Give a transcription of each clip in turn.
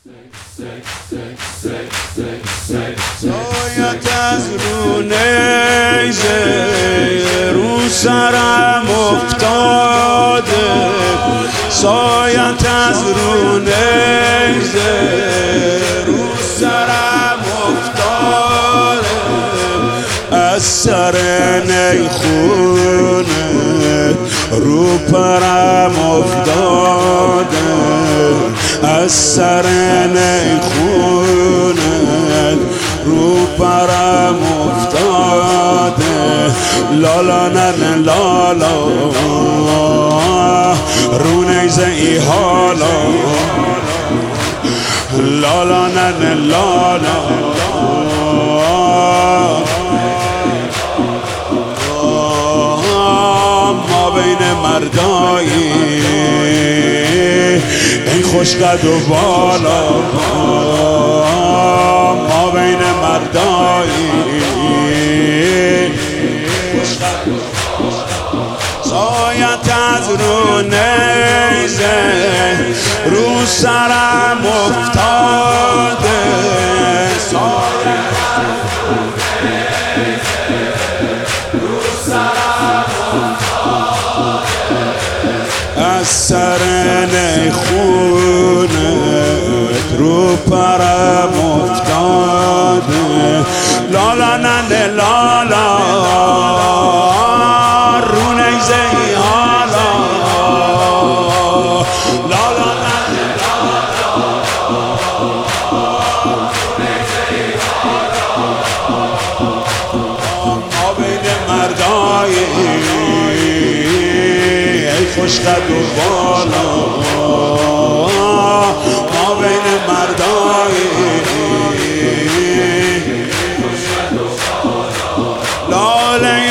سایت از رو نیزه رو سرم افتاده، سایت از رو نیزه رو سرم افتاده، از سر نیخونه رو پرم افتاده، از سر نیخونه رو پرم افتاده، لالا نن لالا رو نیزه ای حالا، لالا نن لالا ما بین مردایی این خوش قد و بالا، ما بین مردایی سایت از رو نیزه رو سرم افتاده، سایت رو سرم افتاده، از سر نیخونت رو پرم افتاده، لالا ننه لالا رو نیزه ای حالا، لالا ننه لالا رو نیزه ای حالا، ما بین مردایی ای خوش قد و بالا، ما بین مردایی لاله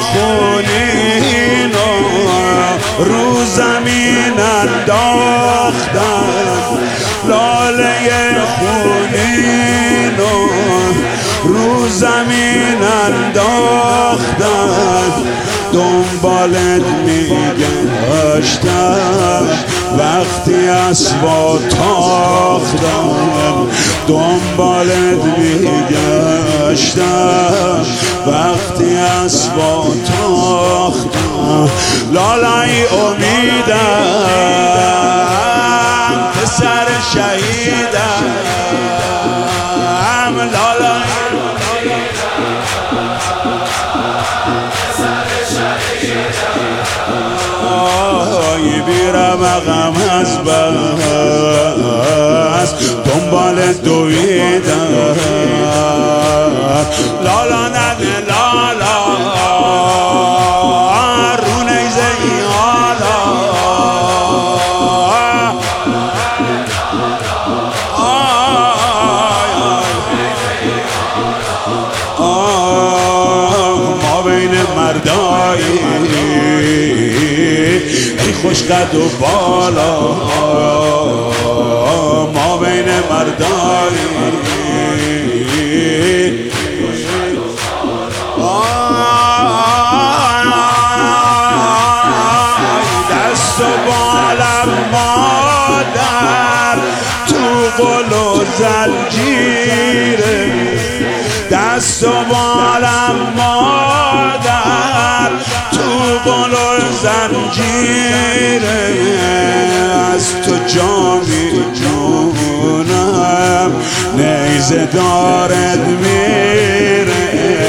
خونین رو زمین انداختن، لاله خونین رو زمین انداختن، دنبالت میگشتم وقتی اسبا تاختم، دنبالت میگشتم وقتی اسبا تاختم، لالای امیدم پسر شهیدم، لالای بیرم اقم از بس دنبال دویدم، لالا ننه لالا رو نیزه ای حالا، ما بین مردایی ای خوش قد و بالا، ما بین مردایی دست و بالم مادر تو قل و زنجیره، دست و بالم مادر تو قل و زنجیره، از تو جامی جونم نیزه دارد میره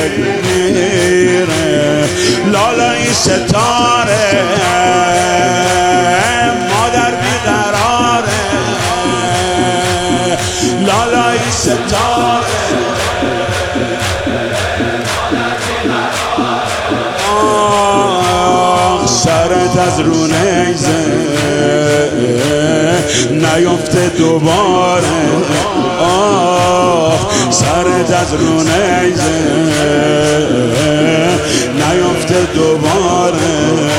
میره، لالای ستاره مادر بیقراره، لالای ستاره سرت از رو نیزه نیفته دوباره، سرت از رو نیزه نیفته دوباره،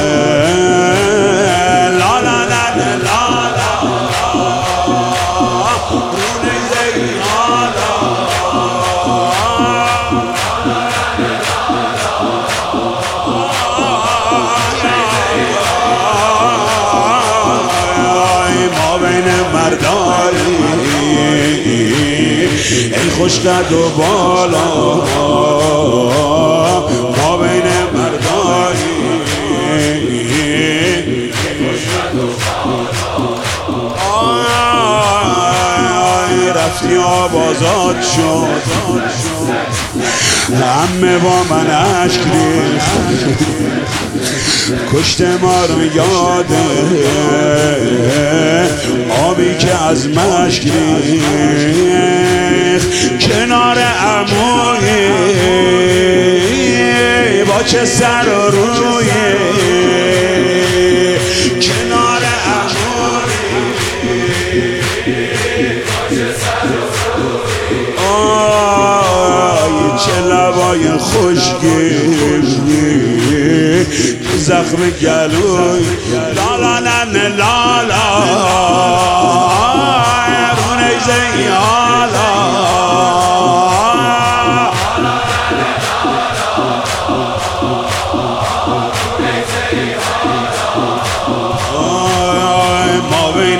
لالا ننه لالا رو نیزه ای حالا، ما بین مردایی خوش قد و بالا ما بین مردایی رفتی آبازاد شد همه با من عشق ریخت کشت ما رو یاده آبی که از مشک ریخت کنار عمویی با چه سر و روی کنار عمویی با چه سر و روی چه لبای خشکی زخم گلوی لالا ننه لالا رو نیزه ای حالا ما بین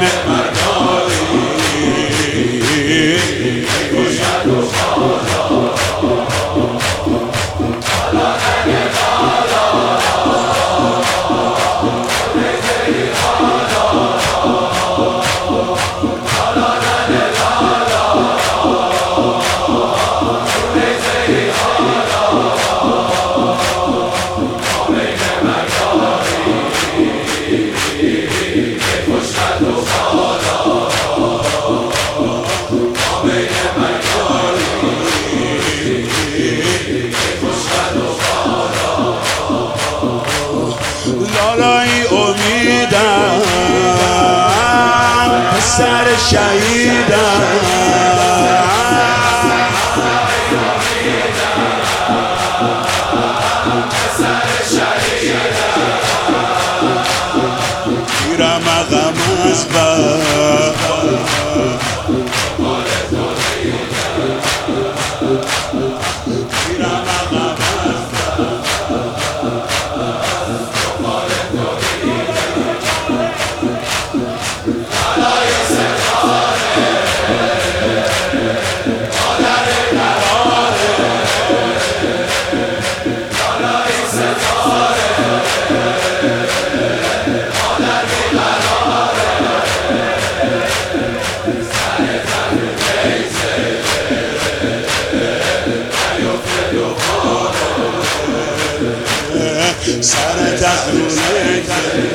لالای امیدم پسر شهیدم میرم عقم از بر میرم عقم سر تخت